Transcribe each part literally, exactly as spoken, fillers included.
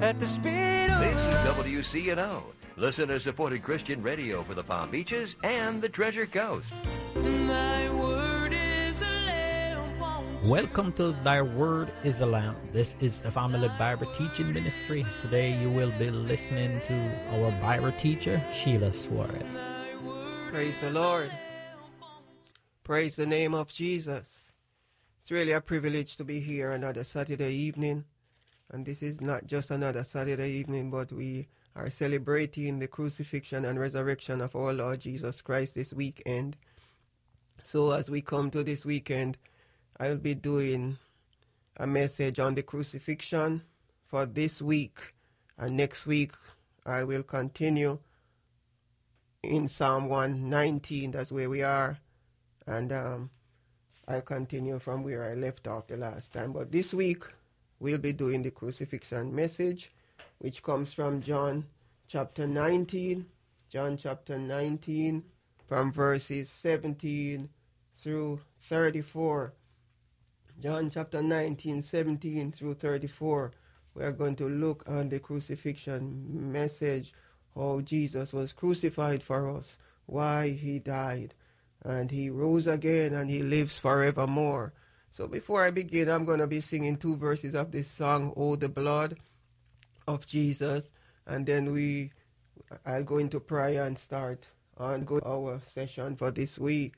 at the speed of This is light. W C N O, listener-supported Christian radio for the Palm Beaches and the Treasure Coast. My word is a lamp unto Welcome to Thy Word is a Lamp. This is a family Bible teaching ministry. Today you will be listening to our Bible teacher, Sheila Suarez. Praise the Lord. Praise the name of Jesus. It's really a privilege to be here another Saturday evening. And this is not just another Saturday evening, but we are celebrating the crucifixion and resurrection of our Lord Jesus Christ this weekend. So as we come to this weekend, I'll be doing a message on the crucifixion for this week. And next week, I will continue in Psalm one nineteen. That's where we are. And um, I'll continue from where I left off the last time. But this week, we'll be doing the crucifixion message, which comes from John chapter nineteen. John chapter nineteen, from verses seventeen through thirty-four. John chapter nineteen, seventeen through thirty-four. We are going to look on the crucifixion message, how Jesus was crucified for us, why he died, and he rose again, and he lives forevermore. So before I begin, I'm going to be singing two verses of this song, Oh, the Blood of Jesus, and then we, I'll go into prayer and start on go our session for this week.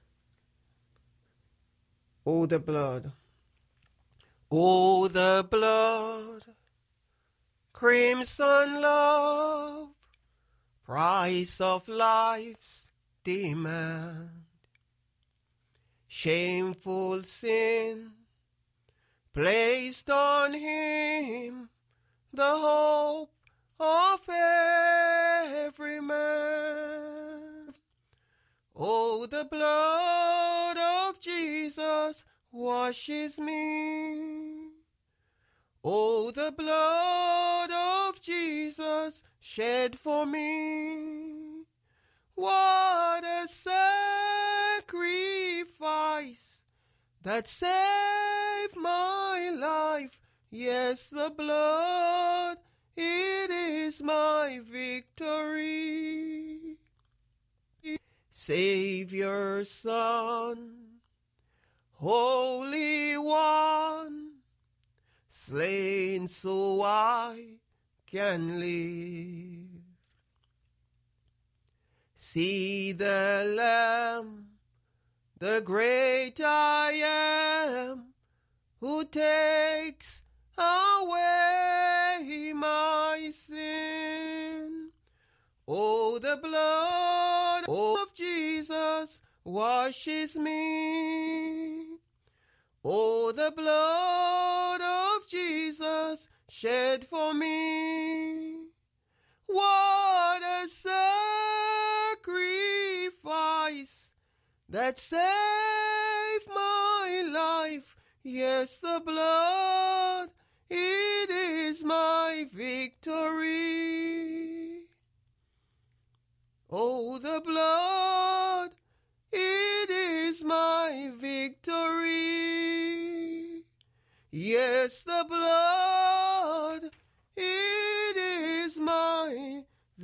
Oh, the blood. Oh, the blood, crimson love, price of life's demand. Shameful sin placed on him, the hope of every man. Oh, the blood of Jesus washes me. Oh, the blood of Jesus shed for me. What a sacrifice that saved my life. Yes, the blood, it is my victory. Savior, Son, Holy One, slain so I can live. See the Lamb, the great I am, who takes away my sin. Oh, the blood of Jesus washes me. Oh, the blood of Jesus shed for me. What a sacrifice that saved my life. Yes, the blood, it is my victory. Oh, the blood, it is my victory. Yes, the blood, it is my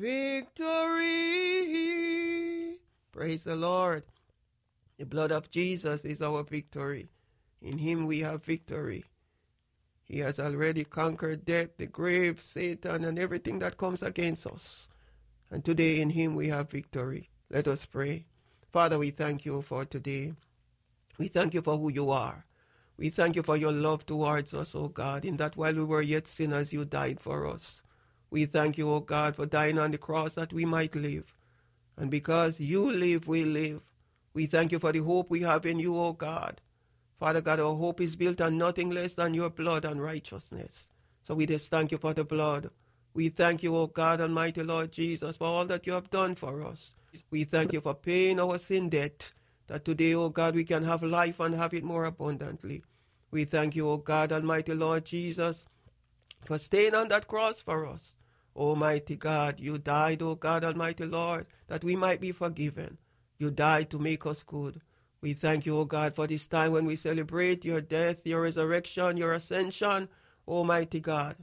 victory. Praise the Lord. The blood of Jesus is our victory. In him we have victory. He has already conquered death, the grave, Satan, and everything that comes against us. And today in him we have victory. Let us pray. Father, we thank you for today. We thank you for who you are. We thank you for your love towards us, O God, in that while we were yet sinners, you died for us. We thank you, O God, for dying on the cross that we might live. And because you live, we live. We thank you for the hope we have in you, O God. Father God, our hope is built on nothing less than your blood and righteousness. So we just thank you for the blood. We thank you, O God, Almighty Lord Jesus, for all that you have done for us. We thank you for paying our sin debt, that today, O God, we can have life and have it more abundantly. We thank you, O God, Almighty Lord Jesus, for staying on that cross for us. Almighty God, you died, O God, Almighty Lord, that we might be forgiven. You died to make us good. We thank you, O God, for this time when we celebrate your death, your resurrection, your ascension, Almighty God.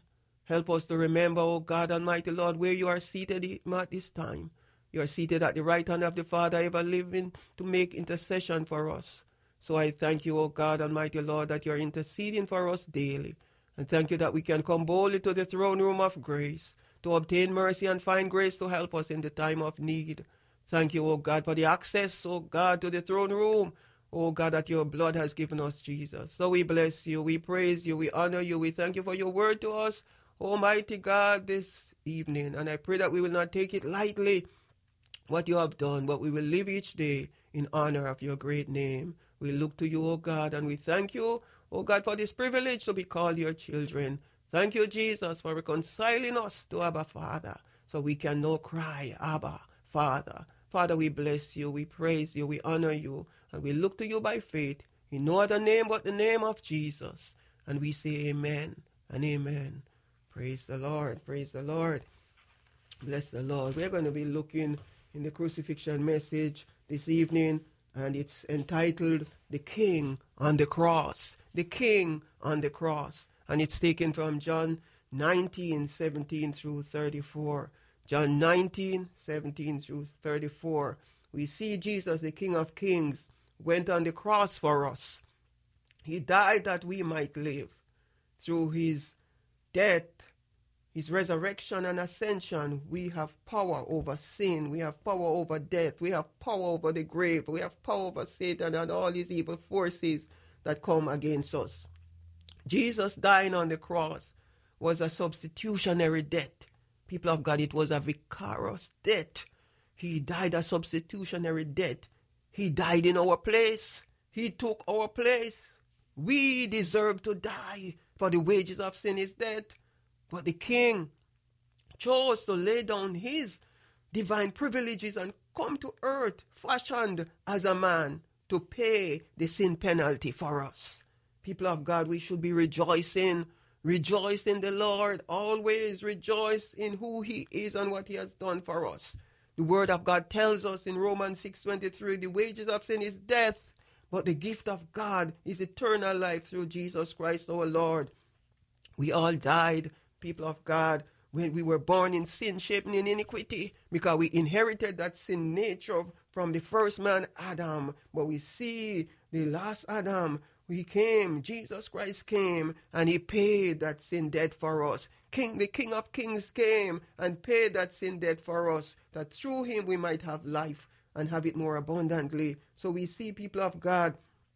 Help us to remember, O God Almighty Lord, where you are seated at this time. You are seated at the right hand of the Father, ever living to make intercession for us. So I thank you, O God Almighty Lord, that you are interceding for us daily. And thank you that we can come boldly to the throne room of grace to obtain mercy and find grace to help us in the time of need. Thank you, O God, for the access, O God, to the throne room. O God, that your blood has given us, Jesus. So we bless you, we praise you, we honor you, we thank you for your word to us, Almighty God, this evening. And I pray that we will not take it lightly, what you have done, but we will live each day in honor of your great name. We look to you, O God, and we thank you, O God, for this privilege to be called your children. Thank you, Jesus, for reconciling us to Abba, Father, so we can now cry, Abba, Father. Father, we bless you, we praise you, we honor you, and we look to you by faith in no other name but the name of Jesus. And we say amen and amen. Praise the Lord, praise the Lord. Bless the Lord. We're going to be looking in the crucifixion message this evening, and it's entitled The King on the Cross. The King on the Cross. And it's taken from John nineteen, seventeen through thirty-four. John nineteen, seventeen through thirty-four. We see Jesus, the King of Kings, went on the cross for us. He died that we might live. Through his death, his resurrection and ascension, we have power over sin. We have power over death. We have power over the grave. We have power over Satan and all his evil forces that come against us. Jesus dying on the cross was a substitutionary death. People of God, it was a vicarious death. He died a substitutionary death. He died in our place. He took our place. We deserve to die, for the wages of sin is death. But the King chose to lay down his divine privileges and come to earth, fashioned as a man, to pay the sin penalty for us. People of God, we should be rejoicing. Rejoice in the Lord. Always rejoice in who he is and what he has done for us. The word of God tells us in Romans six twenty-three, the wages of sin is death, but the gift of God is eternal life through Jesus Christ our Lord. We all died, people of God, when we were born in sin, shaped in iniquity, because we inherited that sin nature from the first man, Adam. But we see the last Adam, he came, Jesus Christ came, and he paid that sin debt for us. King, the King of Kings came and paid that sin debt for us, that through him we might have life and have it more abundantly. So we see, people of God,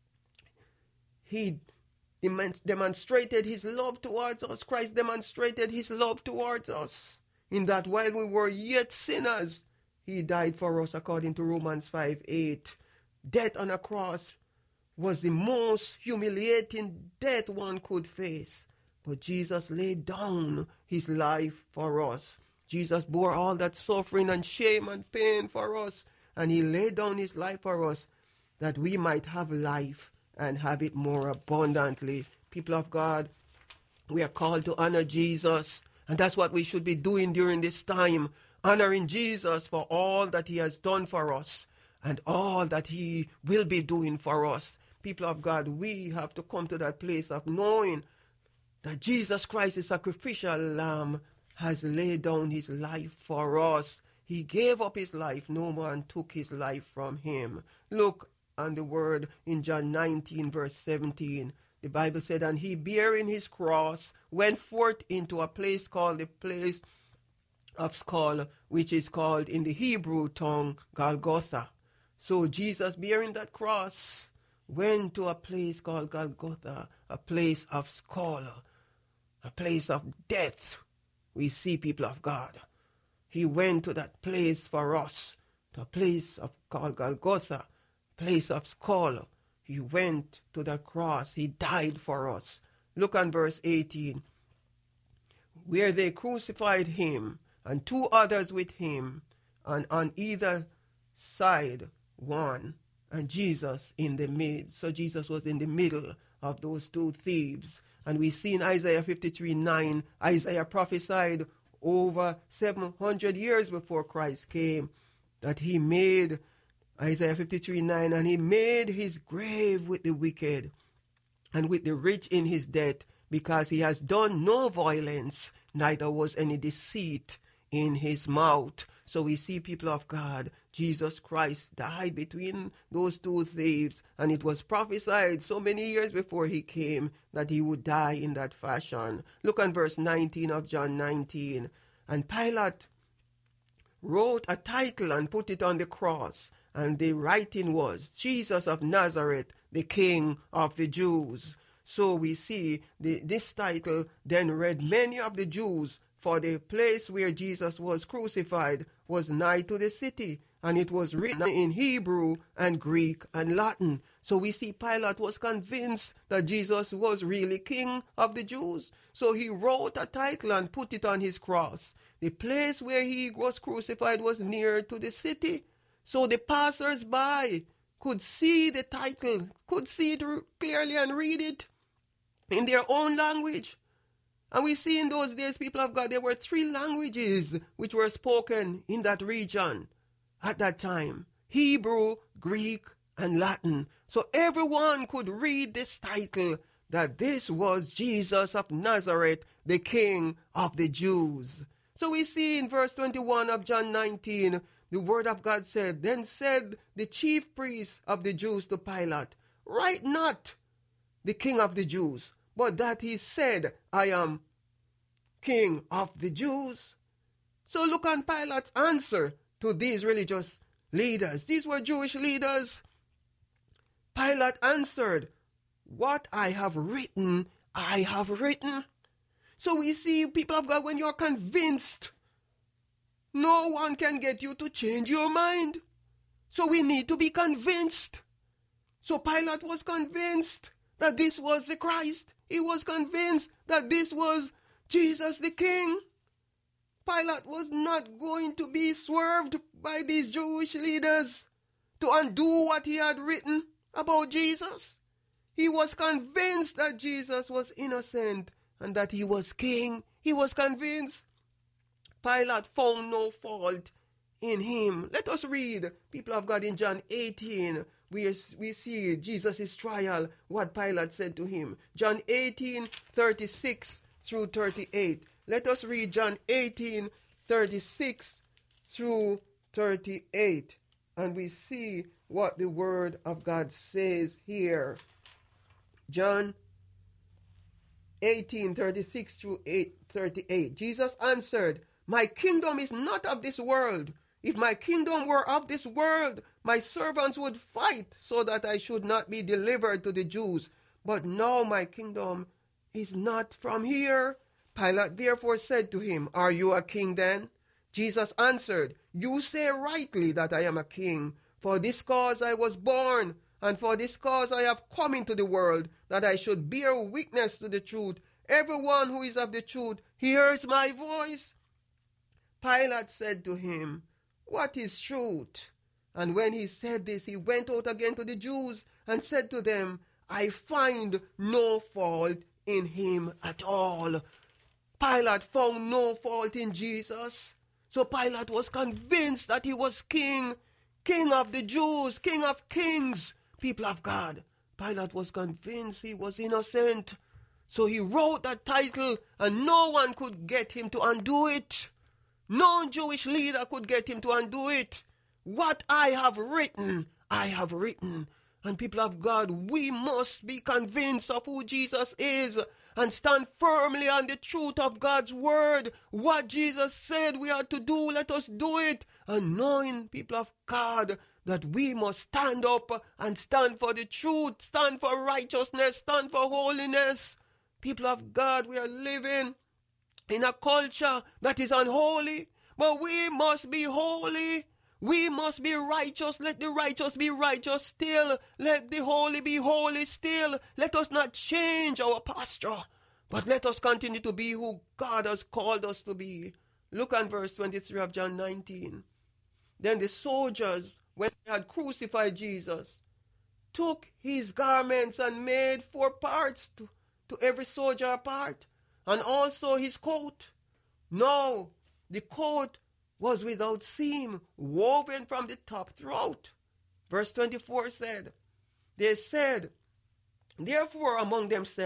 he demonstrated his love towards us. Christ demonstrated his love towards us, in that while we were yet sinners, he died for us, according to Romans five eight. Death on a cross was the most humiliating death one could face. But Jesus laid down his life for us. Jesus bore all that suffering and shame and pain for us. And he laid down his life for us, that we might have life and have it more abundantly. People of God, we are called to honor Jesus. And that's what we should be doing during this time. Honoring Jesus for all that he has done for us and all that he will be doing for us. People of God, we have to come to that place of knowing that Jesus Christ, the sacrificial lamb, has laid down his life for us. He gave up his life. No man took his life from him. Look on the word in John nineteen, verse seventeen. The Bible said, and he, bearing his cross, went forth into a place called the place of skull, which is called in the Hebrew tongue Golgotha. So Jesus, bearing that cross, went to a place called Golgotha, a place of skull, a place of death. We see, people of God, he went to that place for us, to a place of called Golgotha, place of skull. He went to the cross. He died for us. Look on verse eighteen. Where they crucified him, and two others with him, and on either side one, and Jesus in the midst. So Jesus was in the middle of those two thieves. And we see in Isaiah fifty-three nine, Isaiah prophesied over seven hundred years before Christ came, that he made, Isaiah fifty-three nine, and he made his grave with the wicked and with the rich in his death, because he has done no violence, neither was any deceit in his mouth. So we see, people of God, Jesus Christ died between those two thieves, and it was prophesied so many years before he came that he would die in that fashion. Look at verse nineteen of John nineteen. And Pilate wrote a title and put it on the cross, and the writing was, Jesus of Nazareth, the King of the Jews. So we see the, this title then read many of the Jews, for the place where Jesus was crucified was nigh to the city, and it was written in Hebrew and Greek and Latin. So we see Pilate was convinced that Jesus was really King of the Jews. So he wrote a title and put it on his cross. The place where he was crucified was near to the city. So the passers-by could see the title, could see it clearly and read it in their own language. And we see in those days, people of God, there were three languages which were spoken in that region at that time: Hebrew, Greek, and Latin. So everyone could read this title, that this was Jesus of Nazareth, the King of the Jews. So we see in verse twenty-one of John nineteen, the word of God said, Then said the chief priests of the Jews to Pilate, Write not the King of the Jews, but that he said, I am King of the Jews. So look on Pilate's answer to these religious leaders. These were Jewish leaders. Pilate answered, What I have written, I have written. So we see, people of God, when you're convinced, no one can get you to change your mind. So we need to be convinced. So Pilate was convinced that this was the Christ. He was convinced that this was Jesus the King. Pilate was not going to be swerved by these Jewish leaders to undo what he had written about Jesus. He was convinced that Jesus was innocent and that he was king. He was convinced. Pilate found no fault in him. Let us read, people of God, in John eighteen. We, we see Jesus' trial, what Pilate said to him. John eighteen, thirty-six through thirty-eight. Let us read John eighteen, thirty-six through thirty-eight. And we see what the word of God says here. John eighteen, thirty-six through thirty-eight. Jesus answered, My kingdom is not of this world. If my kingdom were of this world, my servants would fight so that I should not be delivered to the Jews. But now my kingdom is not from here. Pilate therefore said to him, Are you a king then? Jesus answered, You say rightly that I am a king. For this cause I was born, and for this cause I have come into the world, that I should bear witness to the truth. Everyone who is of the truth hears my voice. Pilate said to him, What is truth? And when he said this, he went out again to the Jews and said to them, I find no fault in him at all. Pilate found no fault in Jesus. So Pilate was convinced that he was king, king of the Jews, king of kings, people of God. Pilate was convinced he was innocent. So he wrote that title, and no one could get him to undo it. No Jewish leader could get him to undo it. What I have written, I have written. And people of God, we must be convinced of who Jesus is and stand firmly on the truth of God's word. What Jesus said we are to do, let us do it. And knowing, people of God, that we must stand up and stand for the truth, stand for righteousness, stand for holiness. People of God, we are living in a culture that is unholy, but we must be holy. We must be righteous. Let the righteous be righteous still. Let the holy be holy still. Let us not change our posture, but let us continue to be who God has called us to be. Look at verse twenty-three of John nineteen. Then the soldiers, when they had crucified Jesus, took his garments and made four parts to, to every soldier a part, and also his coat. Now the coat was without seam, woven from the top throughout. Verse twenty-four said, They said, therefore among themselves,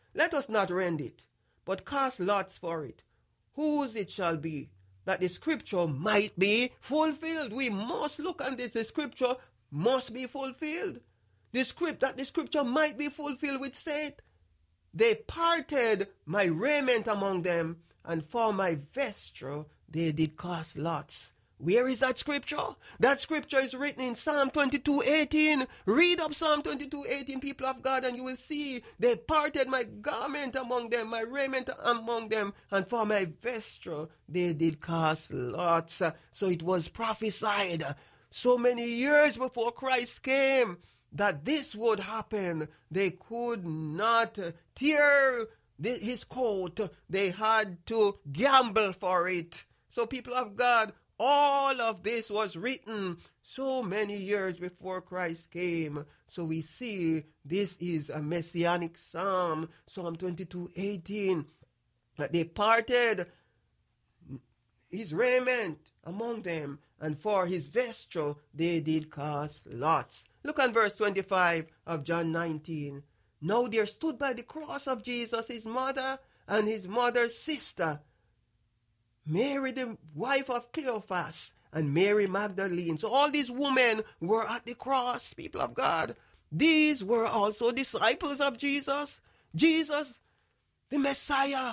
Let us not rend it, but cast lots for it, whose it shall be, that the scripture might be fulfilled. We must look at this. The scripture must be fulfilled. The script, that the scripture might be fulfilled, which said, they parted my raiment among them, and for my vesture they did cast lots. Where is that scripture? That scripture is written in Psalm twenty-two eighteen. Read up Psalm twenty-two eighteen, people of God, and you will see they parted my garment among them, my raiment among them, and for my vesture they did cast lots. So it was prophesied so many years before Christ came that this would happen. They could not tear his coat. They had to gamble for it. So people of God, all of this was written so many years before Christ came. So we see this is a messianic psalm, Psalm twenty-two eighteen, that they parted his raiment among them, and for his vesture they did cast lots. Look at verse twenty-five of John nineteen. Now there stood by the cross of Jesus his mother and his mother's sister, Mary, the wife of Cleophas, and Mary Magdalene. So all these women were at the cross, people of God. These were also disciples of Jesus. Jesus, the Messiah,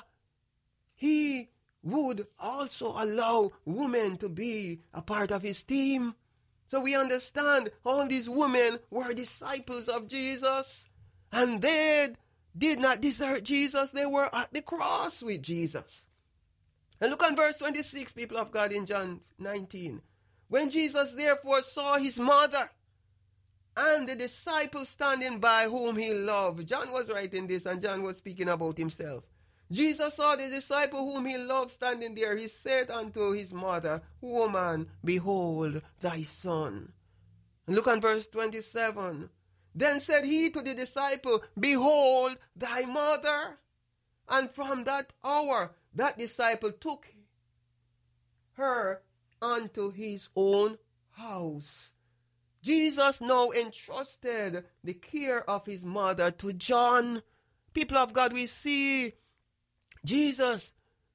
he would also allow women to be a part of his team. So we understand all these women were disciples of Jesus, and they did not desert Jesus. They were at the cross with Jesus. And look at verse twenty-six, people of God, in John nineteen. When Jesus therefore saw his mother and the disciples standing by whom he loved. John was writing this, and John was speaking about himself. Jesus saw the disciple whom he loved standing there. He said unto his mother, Woman, behold thy son. And look at verse twenty-seven. Then said he to the disciple, Behold thy mother. And from that hour, that disciple took her unto his own house. Jesus now entrusted the care of his mother to John. People of God, we see Jesus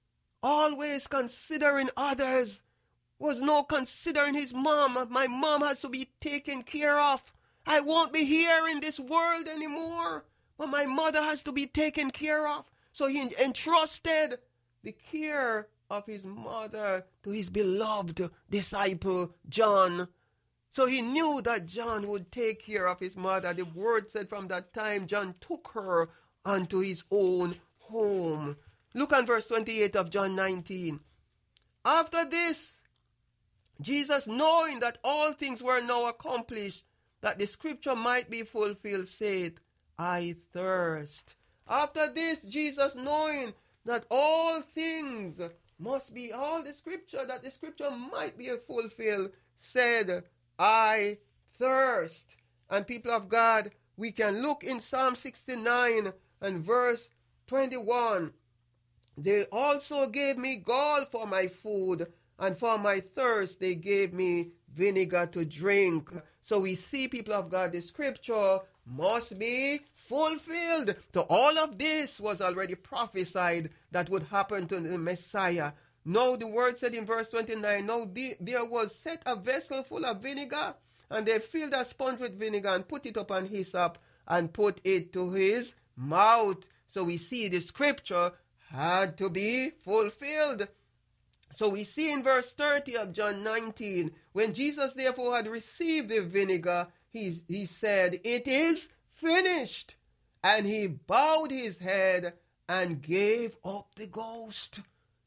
always considering others, was no considering his mom. My mom has to be taken care of. I won't be here in this world anymore, but my mother has to be taken care of. So he entrusted the care of his mother to his beloved disciple, John. So he knew that John would take care of his mother. The word said from that time, John took her unto his own home. Look at verse twenty-eight of John nineteen. After this, Jesus, knowing that all things were now accomplished, that the scripture might be fulfilled, said, I thirst. After this, Jesus, knowing that all things must be, all the scripture, that the scripture might be fulfilled, said, I thirst. And people of God, we can look in Psalm sixty-nine and verse twenty-one. They also gave me gall for my food, and for my thirst they gave me vinegar to drink. So we see, people of God, the scripture must be fulfilled. So all of this was already prophesied that would happen to the Messiah. Now the word said in verse twenty-nine, now the, there was set a vessel full of vinegar, and they filled a sponge with vinegar and put it upon hyssop and put it to his mouth. So we see the scripture had to be fulfilled. So we see in verse thirty of John nineteen, when Jesus therefore had received the vinegar, he, he said, it is finished. And he bowed his head and gave up the ghost.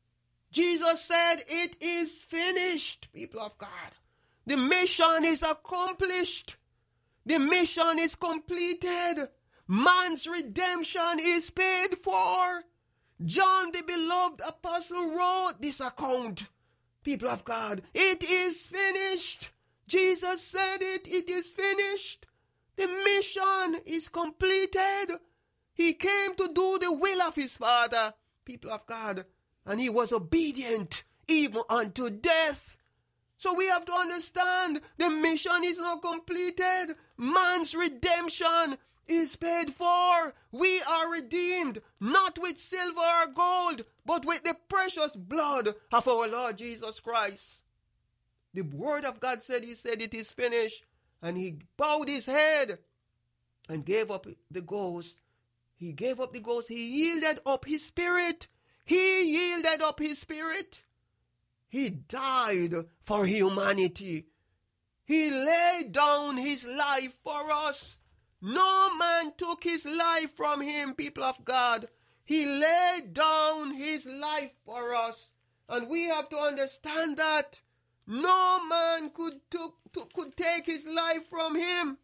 Jesus said, it is finished, people of God. The mission is accomplished. The mission is completed. Man's redemption is paid for. John, the beloved apostle, wrote this account. People of God, it is finished. Jesus said it, it is finished. The mission is completed. He came to do the will of his Father, people of God, and he was obedient even unto death. So we have to understand the mission is not completed. Man's redemption is paid for. We are redeemed, not with silver or gold, but with the precious blood of our Lord Jesus Christ. The word of God said, he said, it is finished. And he bowed his head and gave up the ghost. He gave up the ghost. He yielded up his spirit. He yielded up his spirit. He died for humanity. He laid down his life for us. No man took his life from him, people of God. He laid down his life for us. And we have to understand that no man could, took, took, could take his life from him.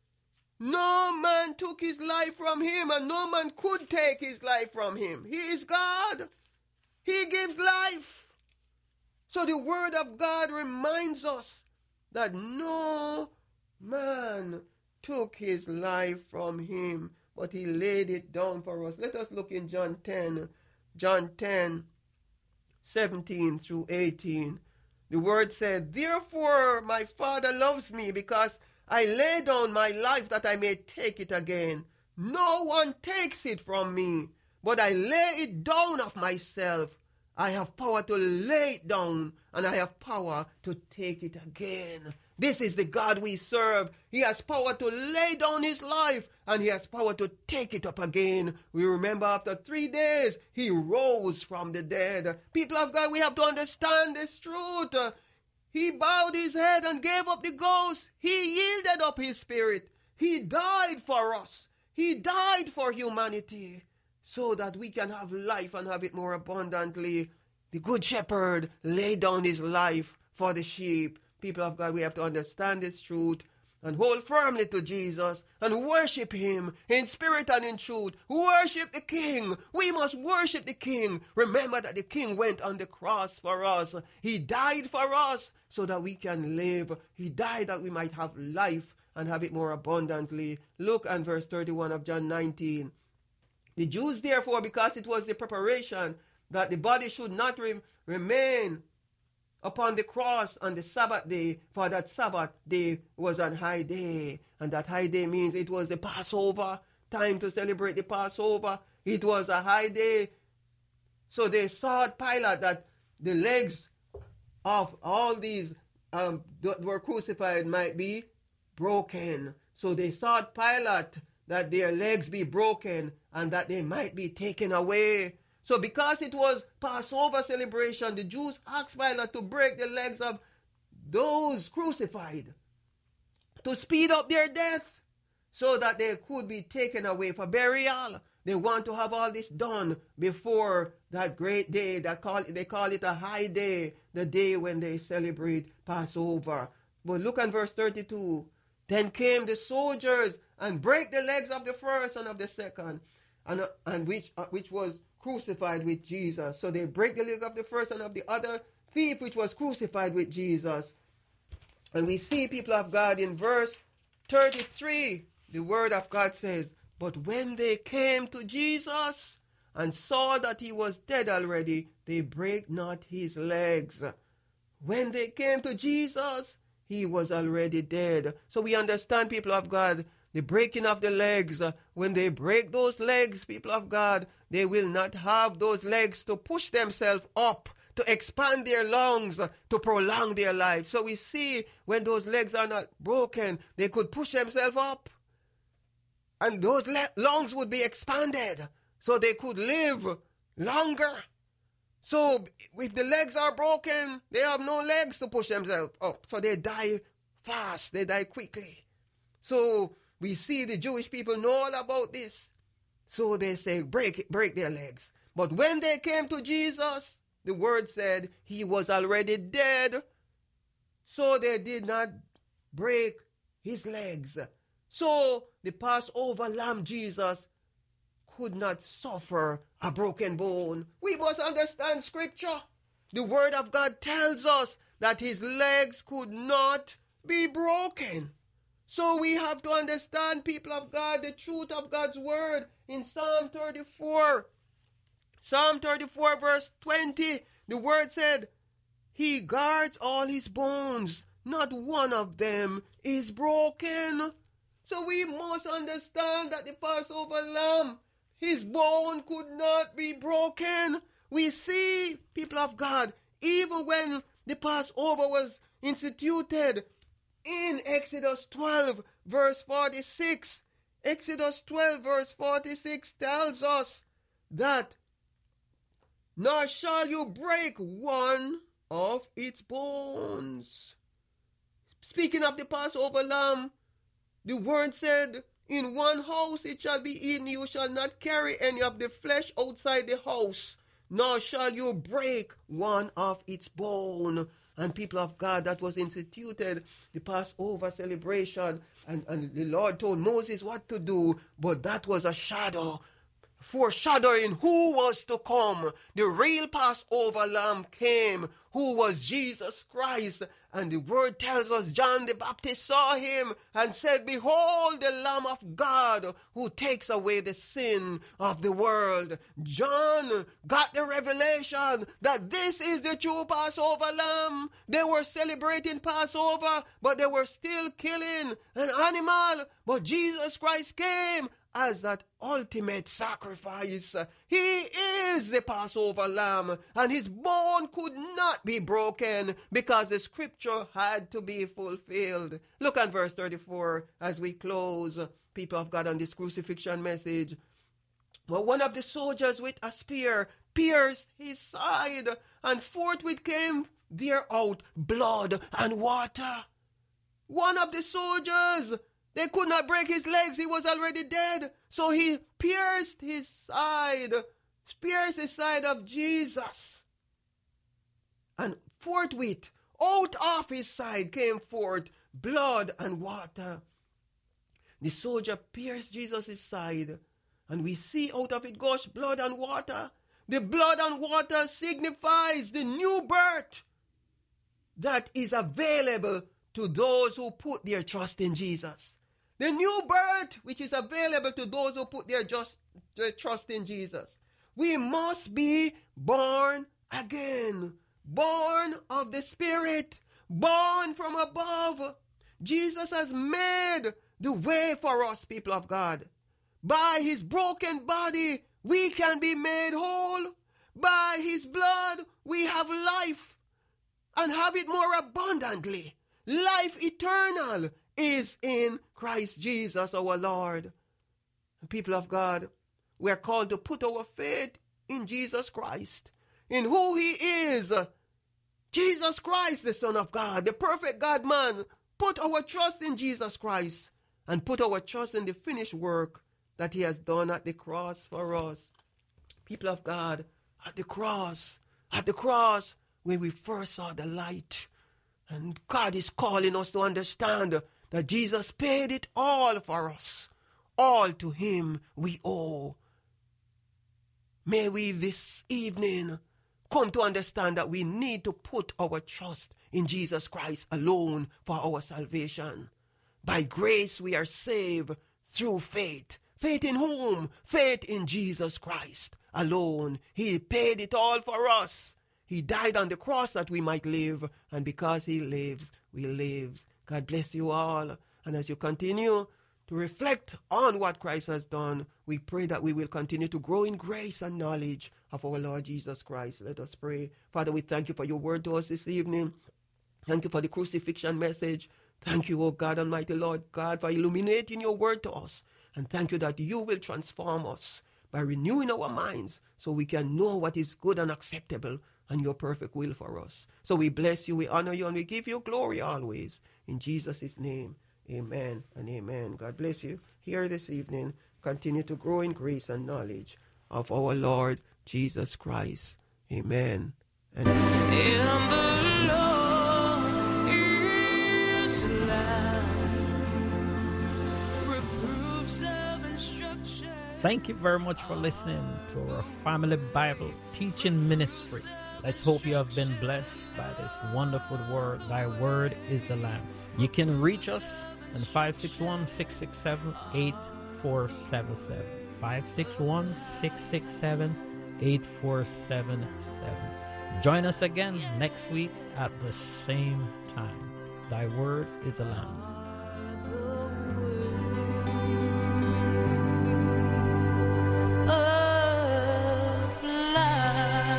No man took his life from him, and no man could take his life from him. He is God. He gives life. So the word of God reminds us that no man took his life from him, but he laid it down for us. Let us look in John ten, John ten, seventeen through eighteen. The word said, therefore my Father loves me, because I lay down my life that I may take it again. No one takes it from me, but I lay it down of myself. I have power to lay it down, and I have power to take it again. This is the God we serve. He has power to lay down his life, and he has power to take it up again. We remember after three days, he rose from the dead. People of God, we have to understand this truth. He bowed his head and gave up the ghost. He yielded up his spirit. He died for us. He died for humanity, so that we can have life and have it more abundantly. The good shepherd laid down his life for the sheep. People of God, we have to understand this truth and hold firmly to Jesus and worship him in spirit and in truth. Worship the King. We must worship the King. Remember that the King went on the cross for us. He died for us so that we can live. He died that we might have life and have it more abundantly. Look at verse thirty-one of John nineteen. The Jews, therefore, because it was the preparation that the body should not re- remain upon the cross on the Sabbath day, for that Sabbath day was an high day. And that high day means it was the Passover, time to celebrate the Passover. It was a high day. So they sought Pilate that the legs of all these um, that were crucified might be broken. So they sought Pilate that their legs be broken and that they might be taken away. So because it was Passover celebration, the Jews asked Pilate to break the legs of those crucified to speed up their death so that they could be taken away for burial. They want to have all this done before that great day. That call, they call it a high day, the day when they celebrate Passover. But look at verse thirty-two. Then came the soldiers and break the legs of the first and of the second, and, and which, uh, which was crucified with Jesus. So they break the leg of the first and of the other thief which was crucified with Jesus. And we see, people of God, in verse thirty-three, the word of God says, but when they came to Jesus and saw that he was dead already, they brake not his legs. When they came to Jesus, he was already dead. So we understand, people of God, the breaking of the legs. When they break those legs, people of God, they will not have those legs to push themselves up, to expand their lungs, to prolong their life. So we see when those legs are not broken, they could push themselves up. And those le- lungs would be expanded, so they could live longer. So if the legs are broken, they have no legs to push themselves up. So they die fast, they die quickly. So we see the Jewish people know all about this. So they say, break it, break their legs. But when they came to Jesus, the word said he was already dead. So they did not break his legs. So the Passover lamb Jesus could not suffer a broken bone. We must understand scripture. The word of God tells us that his legs could not be broken. So we have to understand, people of God, the truth of God's word in Psalm thirty-four. Psalm thirty-four verse twenty, the word said, he guards all his bones, not one of them is broken. So we must understand that the Passover lamb, his bone could not be broken. We see, people of God, even when the Passover was instituted in Exodus twelve, verse forty-six, Exodus twelve, verse forty-six tells us that, nor shall you break one of its bones. Speaking of the Passover lamb, the word said, in one house it shall be eaten, you shall not carry any of the flesh outside the house, nor shall you break one of its bone. And people of God, that was instituted, the Passover celebration, and, and the Lord told Moses what to do, but that was a shadow, foreshadowing who was to come. The real Passover lamb came, who was Jesus Christ. And the word tells us John the Baptist saw him and said, behold the Lamb of God who takes away the sin of the world. John got the revelation that this is the true Passover lamb. They were celebrating Passover, but they were still killing an animal. But Jesus Christ came as that ultimate sacrifice. He is the Passover lamb, and his bone could not be broken because the scripture had to be fulfilled. Look at verse thirty-four as we close, people of God, on this crucifixion message. Well, one of the soldiers with a spear pierced his side, and forthwith came there out blood and water. One of the soldiers, they could not break his legs. He was already dead. So he pierced his side, pierced the side of Jesus. And forthwith, out of his side came forth blood and water. The soldier pierced Jesus' side, and we see out of it gush blood and water. The blood and water signifies the new birth that is available to those who put their trust in Jesus. The new birth which is available to those who put their, just, their trust in Jesus. We must be born again. Born of the Spirit. Born from above. Jesus has made the way for us, people of God. By his broken body, we can be made whole. By his blood, we have life. And have it more abundantly. Life eternal is in Christ Jesus our Lord. People of God, we are called to put our faith in Jesus Christ, in who he is. Jesus Christ, the Son of God, the perfect God-man. Put our trust in Jesus Christ and put our trust in the finished work that he has done at the cross for us. People of God, at the cross, at the cross, where we first saw the light. And God is calling us to understand that Jesus paid it all for us. All to him we owe. May we this evening come to understand that we need to put our trust in Jesus Christ alone for our salvation. By grace we are saved through faith. Faith in whom? Faith in Jesus Christ alone. He paid it all for us. He died on the cross that we might live, and because he lives, we live. God bless you all. And as you continue to reflect on what Christ has done, we pray that we will continue to grow in grace and knowledge of our Lord Jesus Christ. Let us pray. Father, we thank you for your word to us this evening. Thank you for the crucifixion message. Thank you, O God Almighty Lord God, for illuminating your word to us. And thank you that you will transform us by renewing our minds so we can know what is good and acceptable and your perfect will for us. So we bless you, we honor you, and we give you glory always. In Jesus' name, amen and amen. God bless you here this evening. Continue to grow in grace and knowledge of our Lord Jesus Christ. Amen and amen. In the Lord is life, reproofs of instruction. Thank you very much for listening to our Family Bible Teaching Ministry. Let's hope you have been blessed by this wonderful word. Thy word is a lamp. You can reach us on five six one, six six seven, eight four seven seven. five six one, six six seven, eight four seven seven. Join us again next week at the same time. Thy word is a lamp.